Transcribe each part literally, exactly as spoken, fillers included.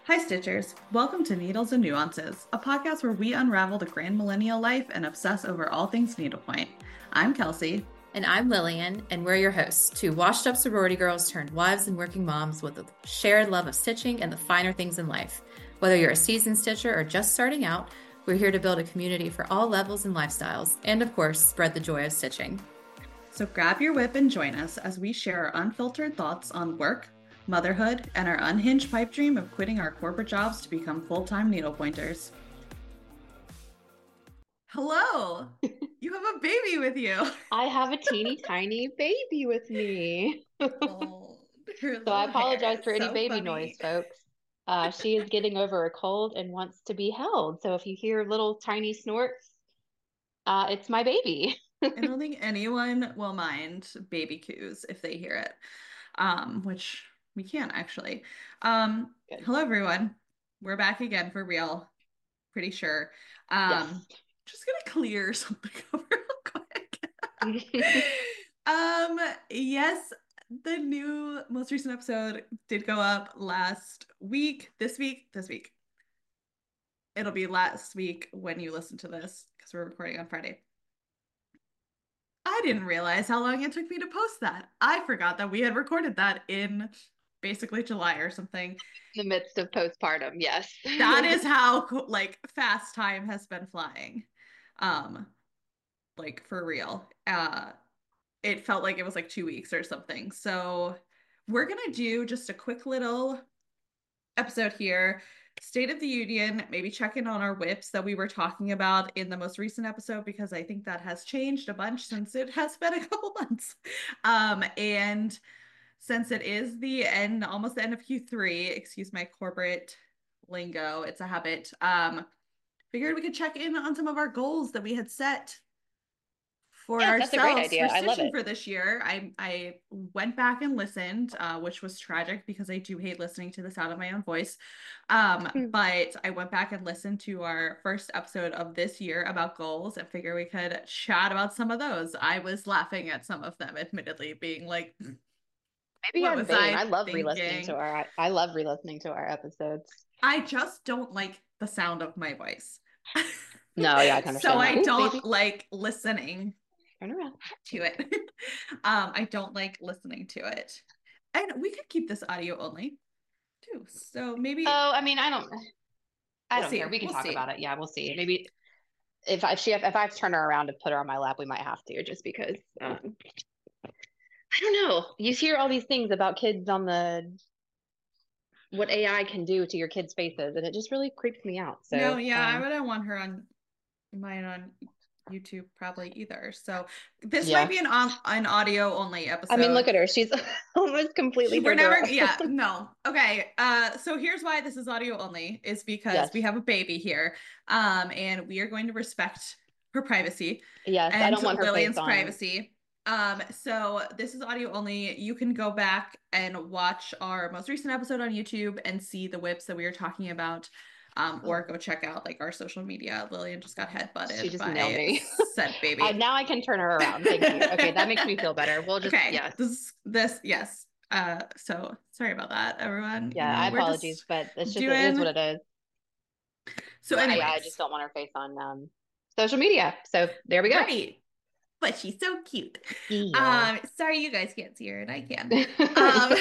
Hi, Stitchers. Welcome to Needles and Nuances, a podcast where we unravel the grand millennial life and obsess over all things needlepoint. I'm Kelsey. And I'm Lillian, and we're your hosts, two washed up sorority girls turned wives and working moms with a shared love of stitching and the finer things in life. Whether you're a seasoned stitcher or just starting out, we're here to build a community for all levels and lifestyles, and of course, spread the joy of stitching. So grab your whip and join us as we share our unfiltered thoughts on work, motherhood, and our unhinged pipe dream of quitting our corporate jobs to become full-time needlepointers. Hello! You have a baby with you. I have a teeny tiny baby with me. Oh, so I apologize for any so baby funny. noise, folks. Uh, she is getting over a cold and wants to be held. So if you hear little tiny snorts, uh, it's my baby. I don't think anyone will mind baby coos if they hear it, um, which we can't actually. Um, hello, everyone. We're back again for real. Pretty sure. Um, yes. Just gonna clear something over real quick. um, yes, the new most recent episode did go up last week. This week, this week. It'll be last week when you listen to this because we're recording on Friday. I didn't realize how long it took me to post that. I forgot that we had recorded that in basically July or something. In the midst of postpartum, yes. That is how like fast time has been flying. Um, like for real. Uh, it felt like it was like two weeks or something. So we're gonna do just a quick little episode here. State of the Union, maybe check in on our whips that we were talking about in the most recent episode, because I think that has changed a bunch since it has been a couple months. Um, and since it is the end, almost the end of Q three, excuse my corporate lingo, it's a habit, um, figured we could check in on some of our goals that we had set for yes, ourselves that's a great idea. for I love stitching it. for this year. I I went back and listened, uh, which was tragic because I do hate listening to the sound of my own voice. Um, mm. But I went back and listened to our first episode of this year about goals and figure we could chat about some of those. I was laughing at some of them, admittedly, being like, maybe I'm vain. I, I love thinking? re-listening to our I love re-listening to our episodes. I just don't like the sound of my voice. No, yeah, I can understand. So that. I Ooh, don't baby. like listening Turn around to it. um, I don't like listening to it. And we could keep this audio only too. So maybe. Oh, I mean, I don't. I we'll don't see. care. We can we'll talk see. about it. Yeah, we'll see. Maybe if I she if I have to turn her around and put her on my lap, we might have to, just because. Um, I don't know. You hear all these things about kids on the what A I can do to your kids' faces, and it just really creeps me out. So no, yeah, um, I wouldn't want her on mine on YouTube probably either. So this yeah. might be an on an audio only episode. I mean, look at her. She's almost completely. We're never. Yeah, no. Okay. Uh, so here's why this is audio only is because yes. we have a baby here, um, and we are going to respect her privacy. Yes, and I don't want her Lillian's face privacy. Um, so this is audio only. You can go back and watch our most recent episode on YouTube and see the whips that we were talking about. Um, or go check out like our social media. Lillian just got headbutted. She just by nailed me. Said baby. I, now I can turn her around. Thank you. Okay, that makes me feel better. We'll just okay. Yes. This this yes. Uh, so sorry about that, everyone. Yeah, you know, I apologize, but it's just doing... it is what it is. So anyway, I, I just don't want her face on um, social media. So there we go. Right. But she's so cute. Yeah. Um, sorry you guys can't see her, and I can. um,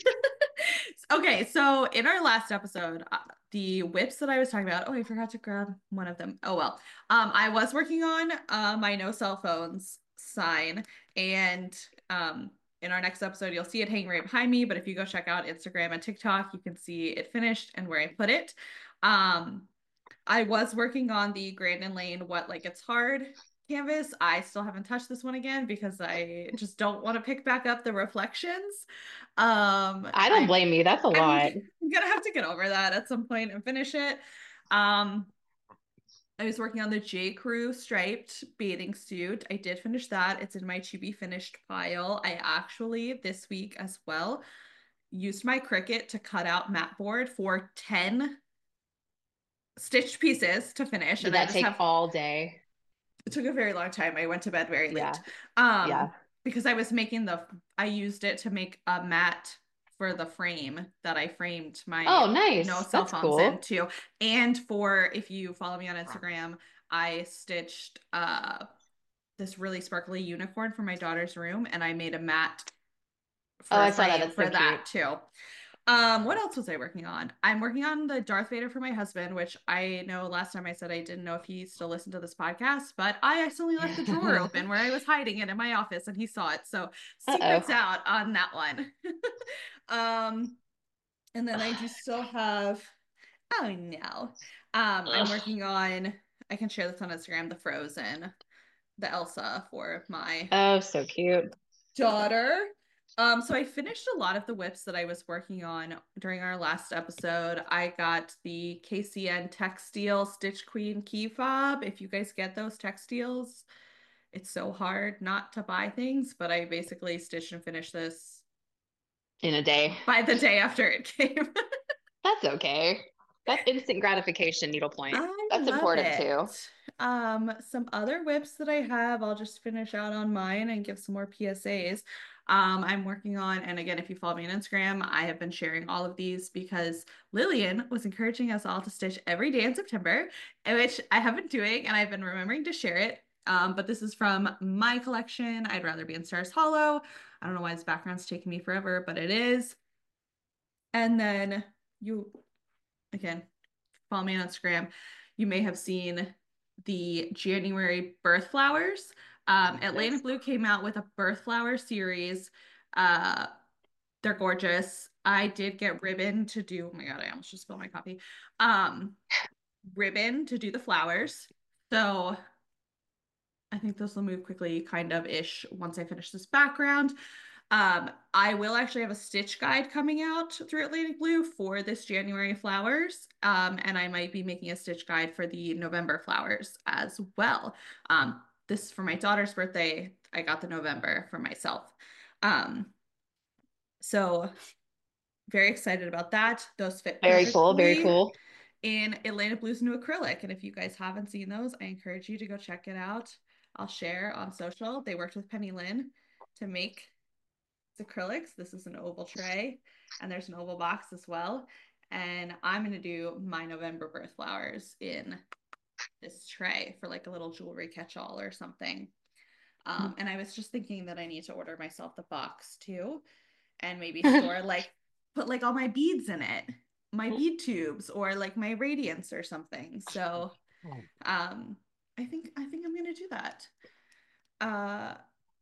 okay, so in our last episode, uh, the whips that I was talking about. Oh, I forgot to grab one of them. Oh well. Um, I was working on uh, my no cell phones sign, and um, in our next episode, you'll see it hanging right behind me. But if you go check out Instagram and TikTok, you can see it finished and where I put it. Um, I was working on the Grandin Lane What Like It's Hard canvas. I still haven't touched this one again because I just don't want to pick back up the reflections. Um, I don't I'm, blame you. That's a lot. I'm, I'm gonna have to get over that at some point and finish it. Um, I was working on the J. Crew striped bathing suit. I did finish that. It's in my to be finished pile. I actually this week as well used my Cricut to cut out mat board for ten stitched pieces to finish. Did and that I just take have, all day? It took a very long time. I went to bed very late. Yeah. Um, yeah. Because I was making the, I used it to make a mat for the frame that I framed my oh, nice. no cell That's phones cool. into. And for, if you follow me on Instagram, I stitched uh this really sparkly unicorn for my daughter's room, and I made a mat for Oh, a I saw that. frame That's for so that cute. too. Um, what else was I working on? I'm working on the Darth Vader for my husband, which I know last time I said I didn't know if he still listened to this podcast, but I accidentally left the drawer open where I was hiding it in my office and he saw it. So secrets Uh-oh. out on that one. um, and then I do still have, oh no. Um, I'm working on, I can share this on Instagram, the Frozen, the Elsa for my Oh, so cute. daughter. Um, so I finished a lot of the whips that I was working on during our last episode. I got the K C N Textile Stitch Queen key fob. If you guys get those textiles, it's so hard not to buy things, but I basically stitched and finished this In a day. by the day after it came. That's okay. That's instant gratification, needlepoint. I That's love important it. too. Um, some other whips that I have, I'll just finish out on mine and give some more P S As. Um, I'm working on, and again, if you follow me on Instagram, I have been sharing all of these because Lillian was encouraging us all to stitch every day in September, which I have been doing, and I've been remembering to share it. Um, but this is from my collection. I'd rather be in Stars Hollow. I don't know why this background's taking me forever, but it is. And then you, again, follow me on Instagram, you may have seen the January birth flowers. Um, Atlantic Yes. Blue came out with a birth flower series. Uh, they're gorgeous. I did get ribbon to do, oh my God, I almost just spilled my coffee. Um, ribbon to do the flowers. So I think this will move quickly, kind of ish, once I finish this background. Um, I will actually have a stitch guide coming out through Atlantic Blue for this January flowers. Um, and I might be making a stitch guide for the November flowers as well. Um, this for my daughter's birthday. I got the November for myself. Um, so very excited about that. Those fit Very cool. Very perfectly cool. in Atlantic Blue's new acrylic. And if you guys haven't seen those, I encourage you to go check it out. I'll share on social. They worked with Penny Lynn to make acrylics. This is an oval tray, and there's an oval box as well. And I'm going to do my November birth flowers in this tray for like a little jewelry catch-all or something. Um, and I was just thinking that I need to order myself the box too, and maybe store like, put like all my beads in it, my bead tubes, or like my radiance or something. So um, I think I think I'm going to do that. Uh,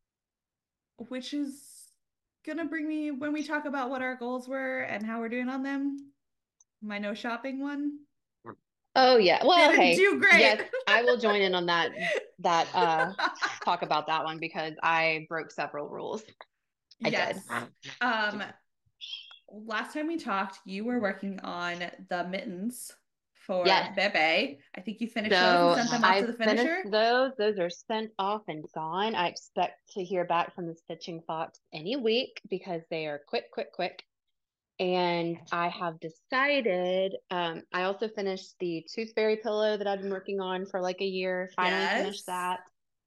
which is gonna bring me when we talk about what our goals were and how we're doing on them. My no shopping one Oh yeah. Well, didn't hey, do great. yes, I will join in on that that uh talk about that one because I broke several rules. I Yes. did. Um, last time we talked, you were working on the mittens for Yes. Bebe. I think you finished So those and sent them off I to the finished finisher. those. Those are sent off and gone. I expect to hear back from the Stitching Fox any week because they are quick, quick, quick. And I have decided, um, I also finished the Tooth Fairy pillow that I've been working on for like a year. Finally Yes. finished that.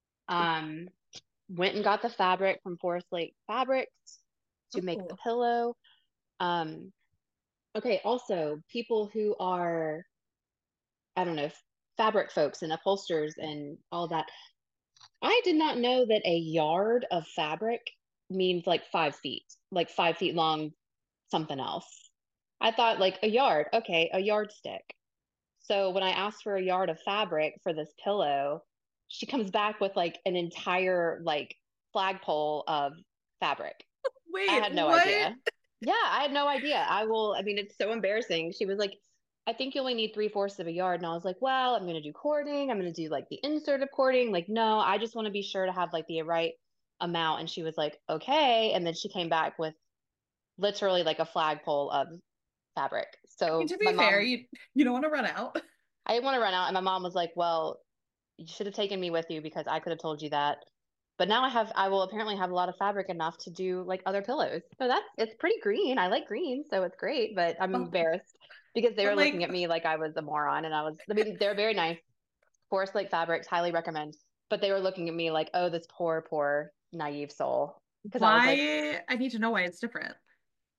Um, went and got the fabric from Forest Lake Fabrics to Ooh. make the pillow. Um, okay, also people who are, I don't know, fabric folks and upholsters and all that. I did not know that a yard of fabric means like five feet, like five feet long, something else. I thought like a yard, okay, a yardstick. So when I asked for a yard of fabric for this pillow, she comes back with like an entire like flagpole of fabric. Wait, I had no what? idea. Yeah, I had no idea. I will, I mean, it's so embarrassing. She was like, I think you only need three fourths of a yard. And I was like, well, I'm going to do cording. I'm going to do like the insert of cording. Like, no, I just want to be sure to have like the right amount. And she was like, okay. And then she came back with literally like a flagpole of fabric. I mean, So to my be mom, fair, you you don't want to run out. I didn't want to run out. And my mom was like, well, you should have taken me with you because I could have told you that. But now I have, I will apparently have a lot of fabric enough to do like other pillows. So that's, it's pretty green. I like green, so it's great. But I'm But, embarrassed because they but were like, looking at me like I was a moron. And I was, I mean, they're very nice. Forest Lake Fabrics, highly recommend. But they were looking at me like, oh, this poor, poor, naive soul. Because I was like, why? I need to know why it's different. I,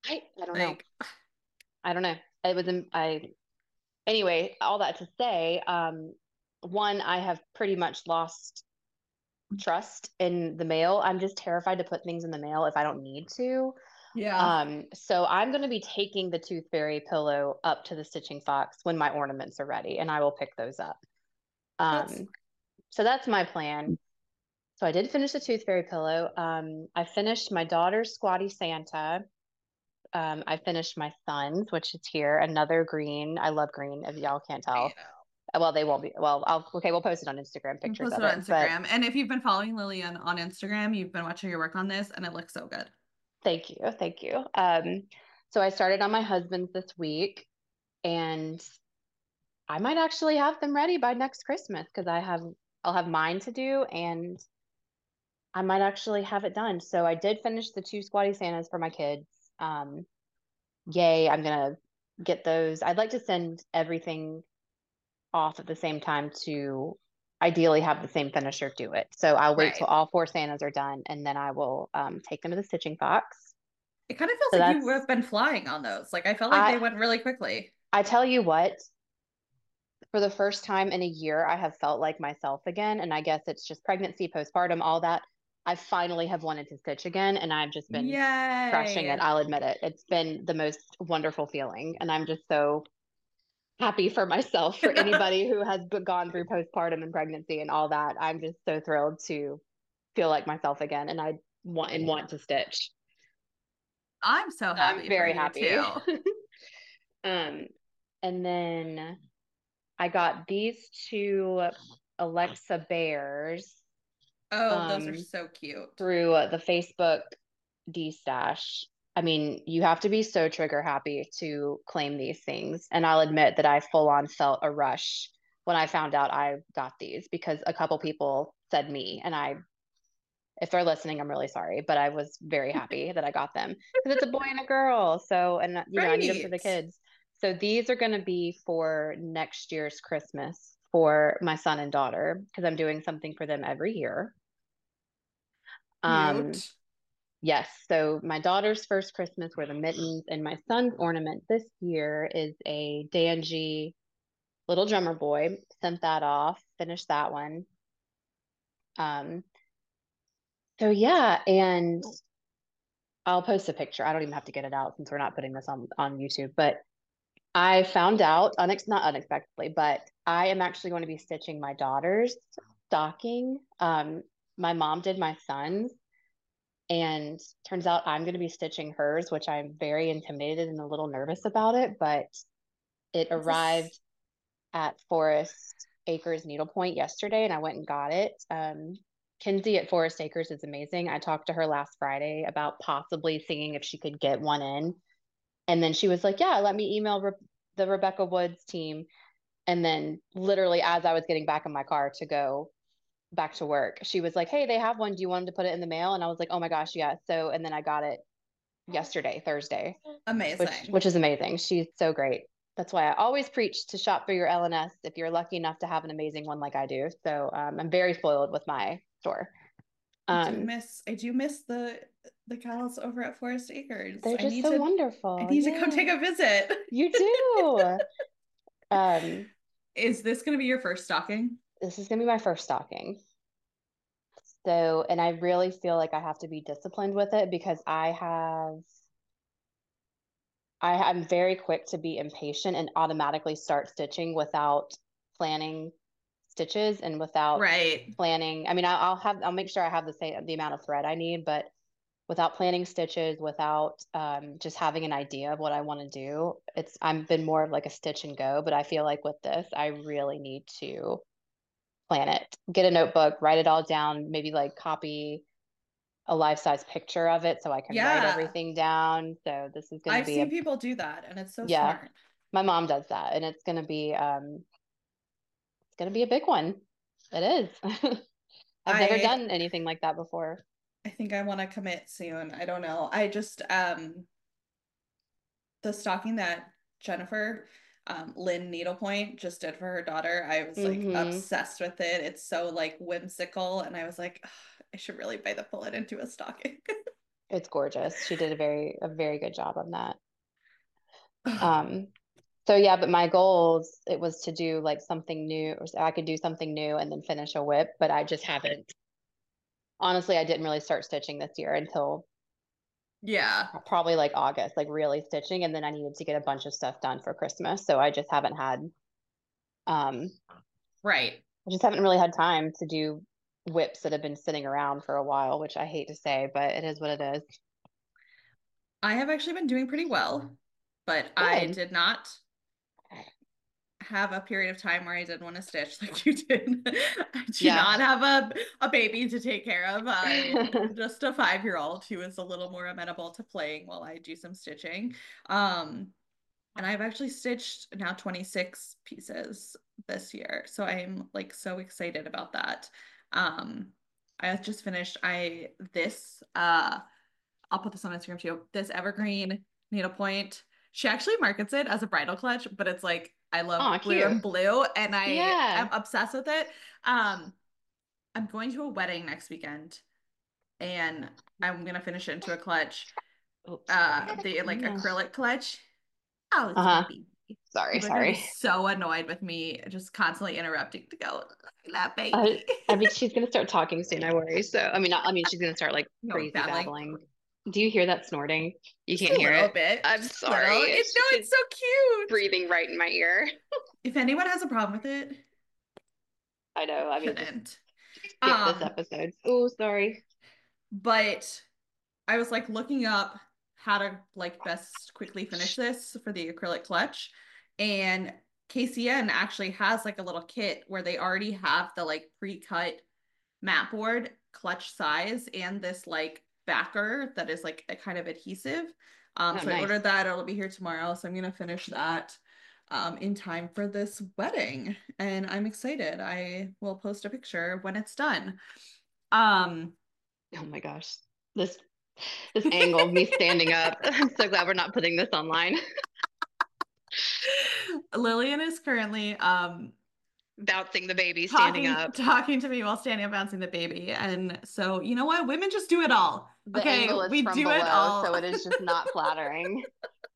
I don't know. Like, I don't know. It was, I, anyway, all that to say, um, one, I have pretty much lost trust in the mail. I'm just terrified to put things in the mail if I don't need to. yeah. Um, so I'm going to be taking the Tooth Fairy pillow up to the Stitching Fox when my ornaments are ready, and I will pick those up. That's Um, so that's my plan. So I did finish the Tooth Fairy pillow. Um, I finished my daughter's Squatty Santa. Um, I finished my son's, which is here, another green. I love green, if y'all can't you tell. know. Well, they won't be. Well, I'll okay. We'll post it on Instagram, We'll pictures post of it on it. But Instagram. And if you've been following Lily on, on Instagram, you've been watching her work on this and it looks so good. thank you, thank you. Um, so I started on my husband's this week, and I might actually have them ready by next Christmas because I have I'll have mine to do, and I might actually have it done. So I did finish the two Squatty Santas for my kids. Um, yay! I'm gonna get those. I'd like to send everything off at the same time to ideally have the same finisher do it. So I'll wait till Right. all four Santas are done, and then I will um, take them to the Stitching Fox. It kind of feels So like you that's have been flying on those. Like I felt like I they went really quickly. I tell you what, for the first time in a year, I have felt like myself again. And I guess it's just pregnancy, postpartum, all that. I finally have wanted to stitch again, and I've just been crushing it. Yay. I'll admit it. It's been the most wonderful feeling. And I'm just so happy for myself, for anybody who has gone through postpartum and pregnancy and all that. I'm just so thrilled to feel like myself again. And I want and want to stitch. I'm so So I'm happy for very you happy. too. um, and then I got these two Alexa bears Oh, those are um, so cute. through uh, the Facebook D stash. I mean, you have to be so trigger happy to claim these things. And I'll admit that I full on felt a rush when I found out I got these because a couple people said me. And I, if they're listening, I'm really sorry, but I was very happy that I got them because it's a boy and a girl. So, and uh, you know, I need them for the Right. kids. So these are going to be for next year's Christmas for my son and daughter because I'm doing something for them every year. Um, Cute. yes. So my daughter's first Christmas were the mittens, and my son's ornament this year is a Danji little drummer boy. Sent that off, finished that one. Um, so yeah, and I'll post a picture. I don't even have to get it out since we're not putting this on on YouTube. But I found out, unex not unexpectedly, but I am actually going to be stitching my daughter's stocking. Um, my mom did my son's, and turns out I'm going to be stitching hers, which I'm very intimidated and a little nervous about it. But it It's a s- arrived at Forest Acres Needlepoint yesterday, and I went and got it. Um, Kinsey at Forest Acres is amazing. I talked to her last Friday about possibly seeing if she could get one in. And then she was like, yeah, let me email Re- the Rebecca Woods team. And then, literally, as I was getting back in my car to go back to work, she was like, hey, they have one. Do you want them to put it in the mail? And I was like, oh my gosh, yeah. So, and then I got it yesterday, Thursday, which amazing. which is amazing. She's so great. That's why I always preach to shop for your L N S if you're lucky enough to have an amazing one like I do. So um, I'm very spoiled with my store. I do Um, miss I do miss the the cows over at Forest Acres. they're I just need so to I wonderful. need to come take Yeah, a visit. you do. Um, Is this going to be your first stocking? this is gonna be my first stocking. So, and I really feel like I have to be disciplined with it because I have, I, I'm very quick to be impatient and automatically start stitching without planning stitches and without Right. planning. I mean, I'll, I'll have, I'll make sure I have the same, the amount of thread I need, but without planning stitches, without um, just having an idea of what I want to do, it's, I've been more of like a stitch and go, but I feel like with this, I really need to plan it, get a notebook, write it all down, maybe like copy a life-size picture of it so I can write Yeah. everything down. So this is going to I've be seen a, people do that and it's so yeah, smart. my mom does that, and it's going to be um it's going to be a big one. It is. I've never I done anything like that before. I think I want to commit soon. I don't know. I just um the stocking that Jennifer um Lynn Needlepoint just did for her daughter, I was like Mm-hmm. obsessed with it. It's so like whimsical and I was like, "Ugh, I should really buy the pull it into a stocking." It's gorgeous. She did a very a very good job on that. Um, so yeah, but my goals, it was to do like something new, or so I could do something new and then finish a whip, but I just haven't. Honestly, I didn't really start stitching this year until Yeah. probably like August, like really stitching, and then I needed to get a bunch of stuff done for Christmas, so I just haven't had um Right. I just haven't really had time to do whips that have been sitting around for a while, which I hate to say, but it is what it is. I have actually been doing pretty well, but I Good. did not have a period of time where I didn't want to stitch like you did. I do Yeah. not have a, a baby to take care of. I just a five-year-old who is a little more amenable to playing while I do some stitching. Um, and I've actually stitched now twenty-six pieces this year. So I'm like so excited about that. Um, I just finished I this uh I'll put this on Instagram too. This evergreen needlepoint. She actually markets it as a bridal clutch, but it's like I love Oh, blue cute. and blue, and I am Yeah. obsessed with it. Um, I'm going to a wedding next weekend, and I'm gonna finish it into a clutch. Oh, sorry. Uh, the like Yeah. acrylic clutch. Oh, it's my Uh-huh. baby. Sorry, People are gonna be sorry. so annoyed with me just constantly interrupting to go, that I baby. I mean, she's gonna start talking soon, I worry. So, I mean, not, I mean, she's gonna start like No, crazy babbling. babbling. Do you hear that snorting? You Just can't a hear little it. bit. I'm Just a little. sorry. It, It's, no, she's it's so cute. breathing right in my ear. If anyone has a problem with it, I know. I mean, just shouldn't. skip this Um, episode. Oh, sorry. but I was like looking up how to like best quickly finish this for the acrylic clutch. And K C N actually has like a little kit where they already have the like pre-cut mat board clutch size and this like backer that is like a kind of adhesive. Um, Oh, so I ordered nice. that. It'll be here tomorrow. So I'm gonna finish that um, in time for this wedding. And I'm excited. I will post a picture when it's done. Um, Oh my gosh. This this angle of me standing up. I'm so glad we're not putting this online. Lillian is currently um Bouncing the baby standing talking up. talking to me while standing up bouncing the baby. And so you know what? Women just do it all. The Okay, angle is we from do it below, all. so it is just not flattering.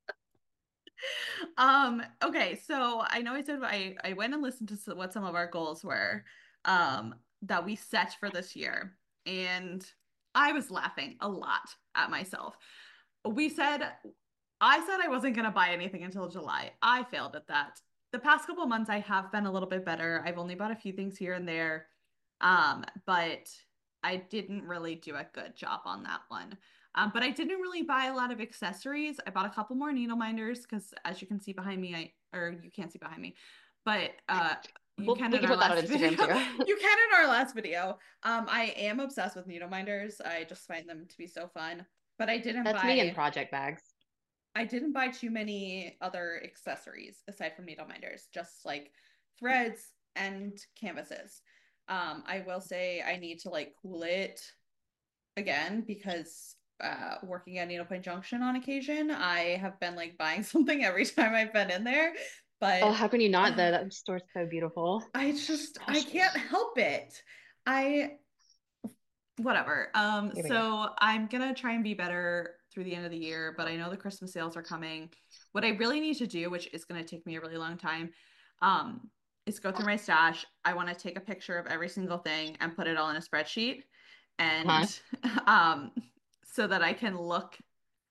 Um, okay, so I know I said I I went and listened to what some of our goals were um that we set for this year. And I was laughing a lot at myself. We said I said I wasn't going to buy anything until July. I failed at that. The past couple of months I have been a little bit better. I've only bought a few things here and there. Um, but I didn't really do a good job on that one. Um, but I didn't really buy a lot of accessories. I bought a couple more needle minders because as you can see behind me, I or you can't see behind me, but uh you Well, can we in can our put that on last video. Instagram too. You can in our last video. Um, I am obsessed with needle minders. I just find them to be so fun. But I didn't That's me in buy project bags. I didn't buy too many other accessories aside from needle minders, just like threads and canvases. Um, I will say I need to like cool it again because uh, working at Needlepoint Junction on occasion, I have been like buying something every time I've been in there. Oh, But how can you not uh, though? That store's so beautiful. I just I Gosh, can't help it. I whatever. Um, here we go. so I'm gonna try and be better through the end of the year, but I know the Christmas sales are coming. What I really need to do, which is gonna take me a really long time, um, is go through my stash. I want to take a picture of every single thing and put it all in a spreadsheet, Huh? and um, so that I can look,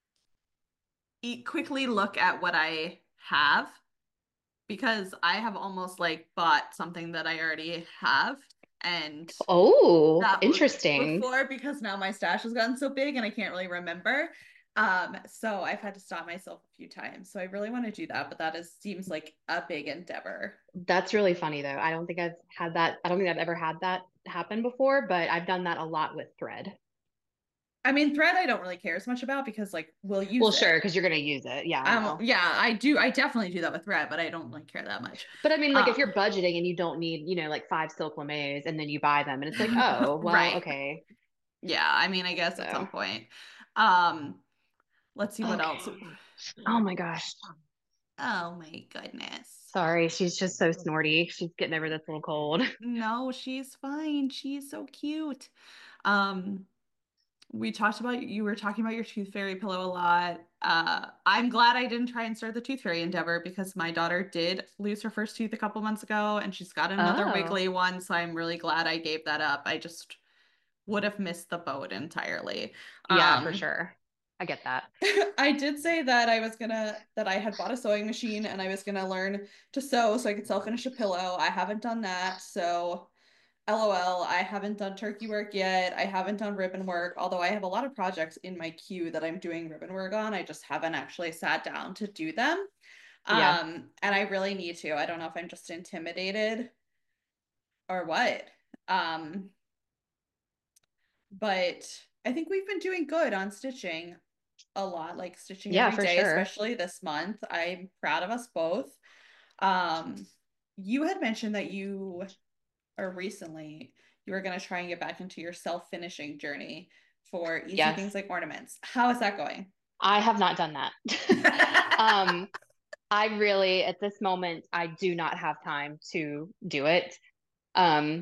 eat quickly look at what I have because I have almost like bought something that I already have and Oh, that interesting. before because now my stash has gotten so big and I can't really remember. Um, so I've had to stop myself a few times. So I really want to do that, but that is seems like a big endeavor. That's really funny though. I don't think I've had that. I don't think I've ever had that happen before, but I've done that a lot with thread. I mean, thread I don't really care as much about because like we'll Well, use it. sure, because you're gonna use it. Yeah, I Um, know. yeah, I do. I definitely do that with thread, but I don't like care that much. But I mean, like if Uh, you're budgeting and you don't need, you know, like five silk lamaze and then you buy them and it's like, oh, well, right. okay. Yeah, I mean, I guess at some So, point. Um, let's see what else. okay. Oh my gosh. Oh my goodness. Sorry, she's just so snorty. She's getting over this little cold. No, she's fine. She's so cute. Um, we talked about you were talking about your tooth fairy pillow a lot. uh, I'm glad I didn't try and start the Tooth Fairy endeavor because my daughter did lose her first tooth a couple months ago and she's got another Oh, wiggly one. So I'm really glad I gave that up. I just would have missed the boat entirely. yeah, for Um, sure. I get that. I did say that I was gonna, that I had bought a sewing machine and I was gonna learn to sew so I could self-finish a pillow. I haven't done that. So LOL, I haven't done turkey work yet. I haven't done ribbon work, although I have a lot of projects in my queue that I'm doing ribbon work on. I just haven't actually sat down to do them. Yeah. Um, and I really need to. I don't know if I'm just intimidated or what. Um, but I think we've been doing good on stitching a lot, like stitching Yeah, every for day, sure. especially this month. I'm proud of us both. Um, you had mentioned that you or recently you were going to try and get back into your self-finishing journey for easy Yes. things like ornaments. How is that going? I have not done that. Um, I really, at this moment, I do not have time to do it. Um,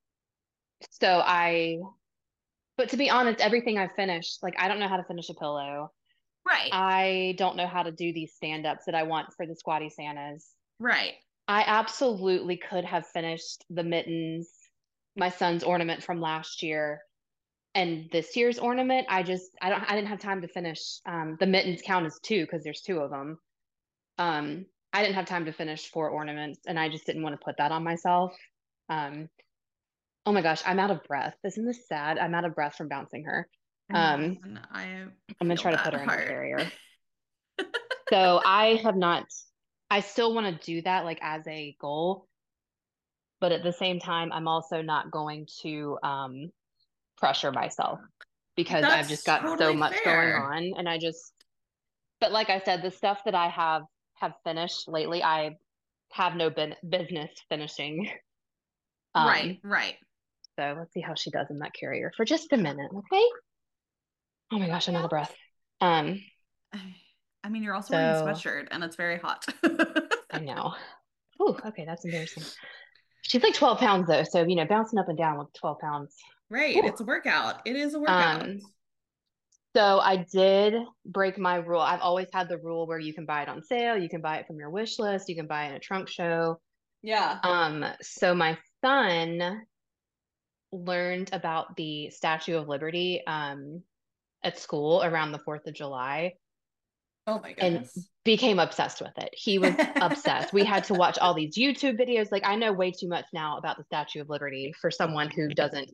so I, but to be honest, everything I've finished, like I don't know how to finish a pillow. Right. I don't know how to do these stand-ups that I want for the Squatty Santas. Right. I absolutely could have finished the mittens, my son's ornament from last year, and this year's ornament. I just, I don't, I didn't have time to finish. Um, the mittens count as two because there's two of them. Um, I didn't have time to finish four ornaments, and I just didn't want to put that on myself. Um, oh my gosh, I'm out of breath. Isn't this sad? I'm out of breath from bouncing her. I know, Um, and I I'm gonna feel try to that put her in the hard. carrier. So I have not, I still want to do that like as a goal, but at the same time, I'm also not going to um, pressure myself because I've just That's got so totally much going fair. on, and I just, but like I said, the stuff that I have have finished lately, I have no bin- business finishing. Right, Um, right. so let's see how she does in that carrier for just a minute, okay? Oh my gosh, I'm out of breath. Um, I mean, you're also wearing a so sweatshirt and it's very hot. I know. Ooh, okay, that's embarrassing. She's like twelve pounds though, so you know, bouncing up and down with twelve pounds. Right. Ooh. It's a workout. It is a workout. Um, so I did break my rule. I've always had the rule where you can buy it on sale, you can buy it from your wish list, you can buy it in a trunk show. Yeah. Um, so my son learned about the Statue of Liberty um at school around the fourth of July Oh my and goodness. became obsessed with it. He was obsessed. We had to watch all these YouTube videos. Like I know way too much now about the Statue of Liberty for someone who doesn't.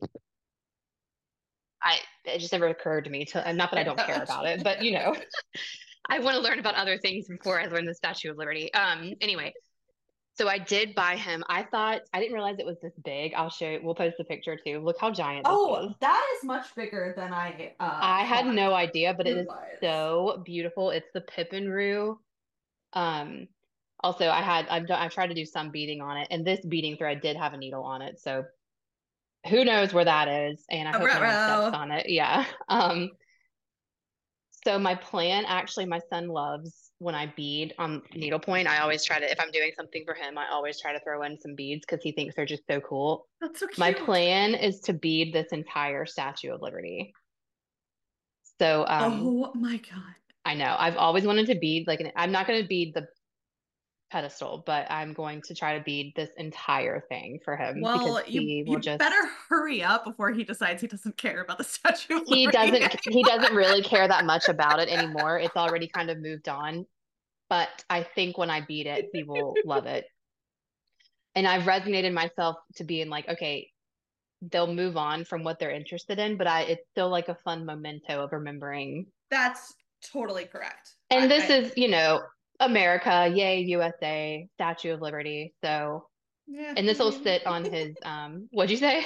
I it just never occurred to me to, and not that I don't care about it, but you know, I want to learn about other things before I learn the Statue of Liberty. Um, anyway, so I did buy him. I thought I didn't realize it was this big. I'll show you. We'll post a picture too. Look how giant this is. Oh, that is much bigger than I uh I had thought no idea, but it it is was. so beautiful. It's the Pippin Roo. Um, also, I had I've done I've tried to do some beading on it, and this beading thread did have a needle on it, so who knows where that is? And I A hope no one steps ruh-roh. on it. Yeah. Um, so my plan, actually, my son loves when I bead on needlepoint. I always try to, if I'm doing something for him, I always try to throw in some beads because he thinks they're just so cool. That's so My cute. plan is to bead this entire Statue of Liberty. So um, Oh my God. I know I've always wanted to bead like an, I'm not going to bead the pedestal, but I'm going to try to bead this entire thing for him because Well, you he will you better just hurry up before he decides he doesn't care about the Statue of he Liberty doesn't he anymore. doesn't really care that much about it anymore. It's already kind of moved on. But I think when I beat it, he will love it. And I've resonated myself to being like, okay, they'll move on from what they're interested in, but I it's still like a fun memento of remembering. That's totally correct. And I, this I is, you know, America, yay, U S A, Statue of Liberty. So, yeah, and I this will mean sit on his um what'd you say?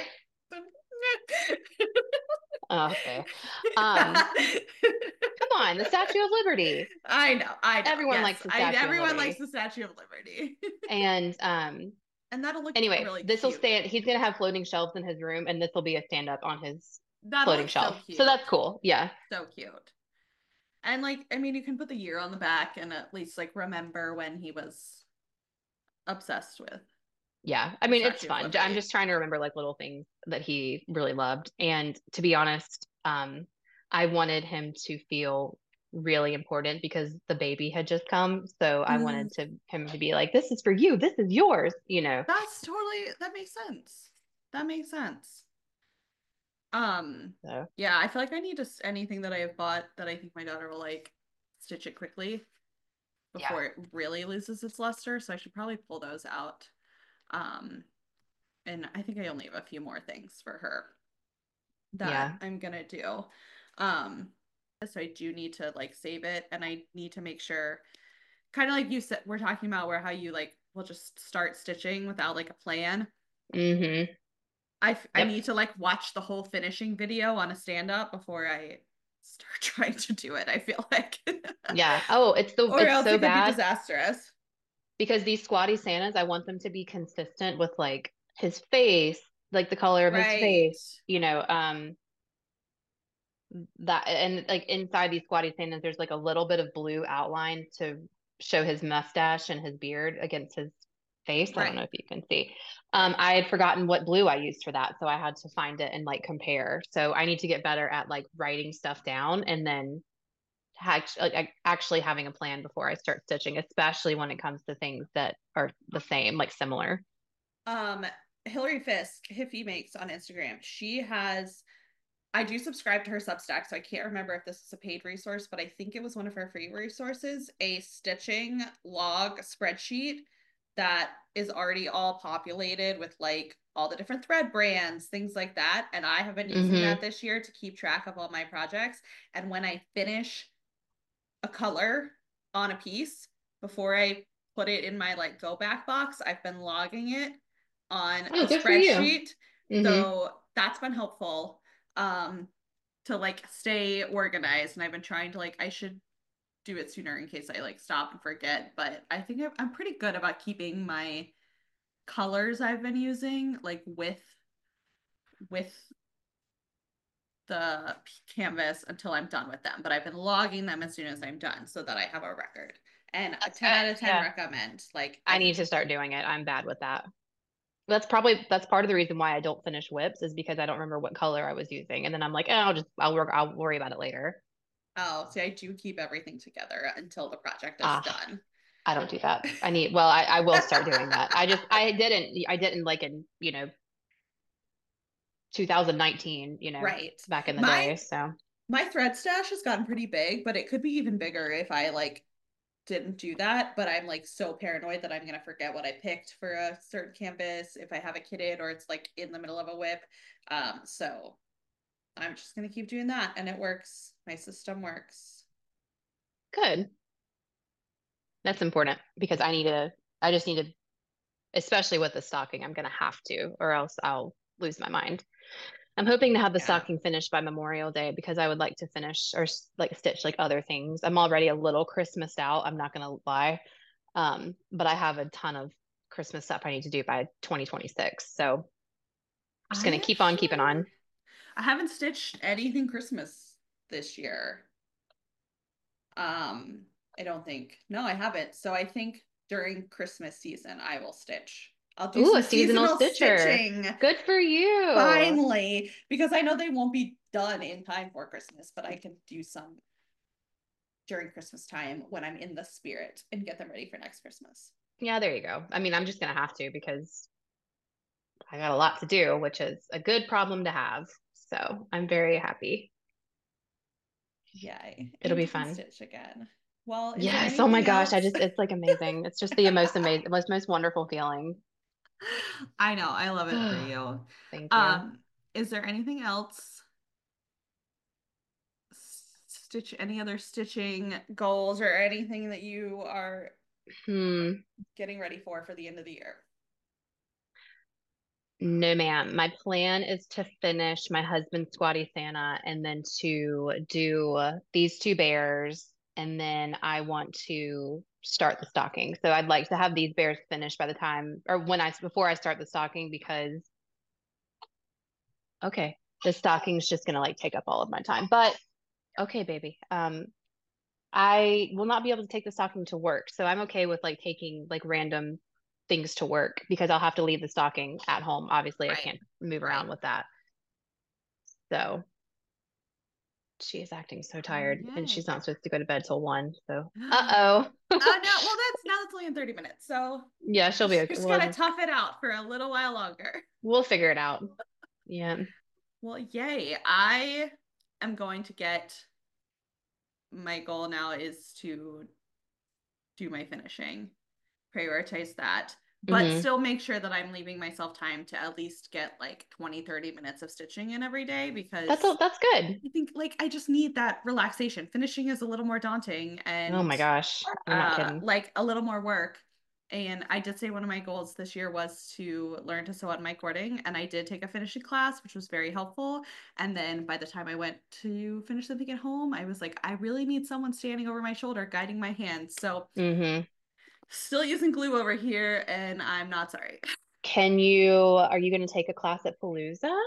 Oh, okay. Um, come on, the Statue of Liberty. I know, I know. Everyone Yes, likes the I Statue of everyone likes Liberty. the Statue of Liberty. And um And that'll look anyway, really this will cute. stand he's gonna have floating shelves in his room and this will be a stand up on his That'll floating look so shelf. So that's cute. cool. Yeah. So cute. And like, I mean, you can put the year on the back and at least like remember when he was obsessed with Yeah. I the mean, it's Statue of fun. I'm Liberty. just trying to remember like little things that he really loved. And to be honest, um, I wanted him to feel really important because the baby had just come. So I Mm, wanted to him to be like, this is for you. This is yours, you know. that's totally, that makes sense. That makes sense. Um, So yeah, I feel like I need to anything that I have bought that I think my daughter will like stitch it quickly yeah. before it really loses its luster. So I should probably pull those out. Um, and I think I only have a few more things for her that Yeah. I'm gonna do. Um, so I do need to like save it, and I need to make sure, kind of like you said, we're talking about where how you like will just start stitching without like a plan. Mm-hmm. I I Yep. need to like watch the whole finishing video on a stand up before I start trying to do it. I feel like, Yeah. Oh, it's the or it's else so it could be bad disastrous. because these squatty Santas, I want them to be consistent with like his face, like the color of his Right. face, you know, um that and like inside these squatty Santas, there's like a little bit of blue outline to show his mustache and his beard against his face. I don't know Right. if you can see. Um, Right. I had forgotten what blue I used for that, so I had to find it and like compare. So I need to get better at like writing stuff down and then act- like actually having a plan before I start stitching, especially when it comes to things that are the same, like similar. Um, Hillary Fisk, Hiffy Makes on Instagram. She has, I do subscribe to her Substack, so I can't remember if this is a paid resource, but I think it was one of her free resources, a stitching log spreadsheet that is already all populated with like all the different thread brands, things like that. And I have been using Mm-hmm. that this year to keep track of all my projects. And when I finish a color on a piece, before I put it in my like go back box, I've been logging it on Oh, the good for you. spreadsheet. Mm-hmm. So that's been helpful um to like stay organized. And I've been trying to like I should do it sooner in case I like stop and forget, but I think I'm pretty good about keeping my colors I've been using like with with the canvas until I'm done with them, but I've been logging them as soon as I'm done so that I have a record. And a That's ten out of good. ten Yeah. recommend. Like, I I need think, to start doing it. I'm bad with that. That's probably that's part of the reason why I don't finish whips is because I don't remember what color I was using, and then I'm like, oh, I'll just I'll work I'll worry about it later. oh, see, I do keep everything together until the project is Ah, done. I don't do that. I need well, I, I will start doing that. I just I didn't I didn't like in you know two thousand nineteen, you know, Right. back in the My day. So my thread stash has gotten pretty big, but it could be even bigger if I like didn't do that. But I'm like so paranoid that I'm gonna forget what I picked for a certain canvas if I have a kitted or it's like in the middle of a whip. Um, so I'm just gonna keep doing that, and it works. My system works. good. That's important because I need to. I just need to, especially with the stocking. I'm gonna have to, or else I'll lose my mind. I'm hoping to have the Yeah. stocking finished by Memorial Day because I would like to finish or like stitch like other things. I'm already a little Christmased out. I'm not gonna lie, um, but I have a ton of Christmas stuff I need to do by twenty twenty-six. So I'm just gonna I keep on keeping actually on. I haven't stitched anything Christmas this year. Um, I don't think. No, I haven't. So I think during Christmas season I will stitch. I'll do Ooh, some a seasonal seasonal stitcher. stitching Good for you. finally because I know they won't be done in time for Christmas, but I can do some during Christmas time when I'm in the spirit and get them ready for next Christmas. Yeah, there you go. I mean, I'm just gonna have to because I got a lot to do, which is a good problem to have. So I'm very happy. Yay. It'll And be you can fun. stitch again. Well, is there Yes. Oh my anything gosh. I else? just, it's like amazing. It's just the most amazing, most, most wonderful feeling. I know. I love it for you. Thank you. Um, is there anything else? Stitch any other stitching goals or anything that you are Hmm. getting ready for for the end of the year? No, ma'am. My plan is to finish my husband's Squatty Santa and then to do these two bears. And then I want to start the stocking. So I'd like to have these bears finished by the time or when I, before I start the stocking because, okay, the stocking's just going to like take up all of my time. But okay, baby. Um, I will not be able to take the stocking to work. So I'm okay with like taking like random things to work because I'll have to leave the stocking at home. Obviously, I Right. can't move Right. around with that. So she is acting so tired, oh, and yay. she's not supposed to go to bed till one. So, uh-oh. Oh, no. Well, that's now it's only in thirty minutes. So yeah, she'll be okay. Just We'll, gotta tough it out for a little while longer. We'll figure it out. Yeah. Well, yay. I am going to get, my goal now is to do my finishing, prioritize that, but mm-hmm. still make sure that I'm leaving myself time to at least get like twenty, thirty minutes of stitching in every day, because that's a, that's good. I think like I just need that relaxation. Finishing is a little more daunting and oh my gosh, you're not uh, kidding. like a little more work. And I did say one of my goals this year was to learn to sew on my cording, and I did take a finishing class, which was very helpful. And then by the time I went to finish something at home, I was like, I really need someone standing over my shoulder guiding my hands. So mm-hmm. still using glue over here, and I'm not sorry. Can you, are you going to take a class at Palooza?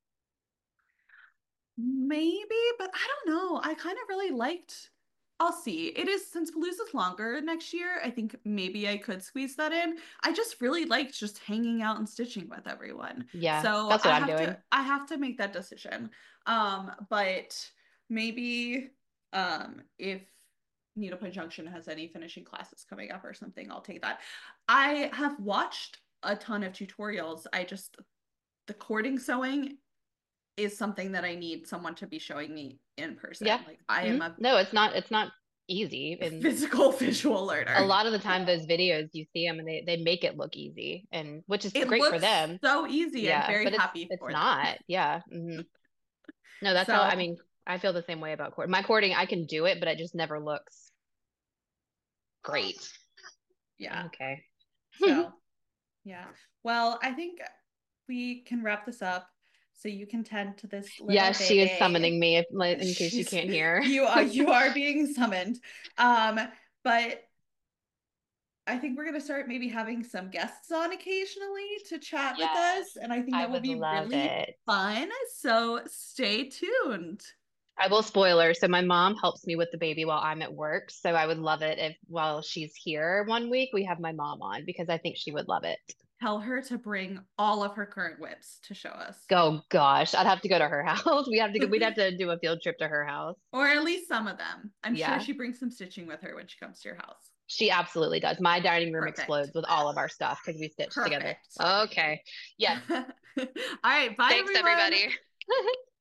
Maybe, but I don't know. I kind of really liked, I'll see. It is, since Palooza's longer next year, I think maybe I could squeeze that in. I just really liked just hanging out and stitching with everyone. Yeah, so that's what I I'm have doing. To, I have to make that decision. Um, but maybe um, if Needlepoint Junction has any finishing classes coming up or something, I'll take that. I have watched a ton of tutorials. I just, the cording sewing is something that I need someone to be showing me in person. Yeah. Like I mm-hmm. am a no, it's not, it's not easy. And physical visual learner. A lot of the time those videos you see them and they, they make it look easy, and which is it great for them. So easy. Yeah, I'm very but happy it's, for it's them. not. Yeah. Mm-hmm. No, that's so, how, I mean, I feel the same way about cord. My cording, I can do it, but it just never looks great. Yeah. Okay. So, yeah. Well, I think we can wrap this up so you can tend to this little yeah, baby. she is summoning me if, in case She's, you can't hear. you are you are being summoned. Um, but I think we're going to start maybe having some guests on occasionally to chat yes, with us. And I think that I will be really it. fun. So stay tuned. I will spoiler. So my mom helps me with the baby while I'm at work. So I would love it if while she's here one week, we have my mom on, because I think she would love it. Tell her to bring all of her current whips to show us. Oh gosh, I'd have to go to her house. We have to. We'd have to do a field trip to her house, or at least some of them. I'm yeah. sure she brings some stitching with her when she comes to your house. She absolutely does. My dining room Perfect. explodes with all of our stuff because we stitch Perfect. together. Okay. Yes. All right. Bye, Thanks, everyone. everybody.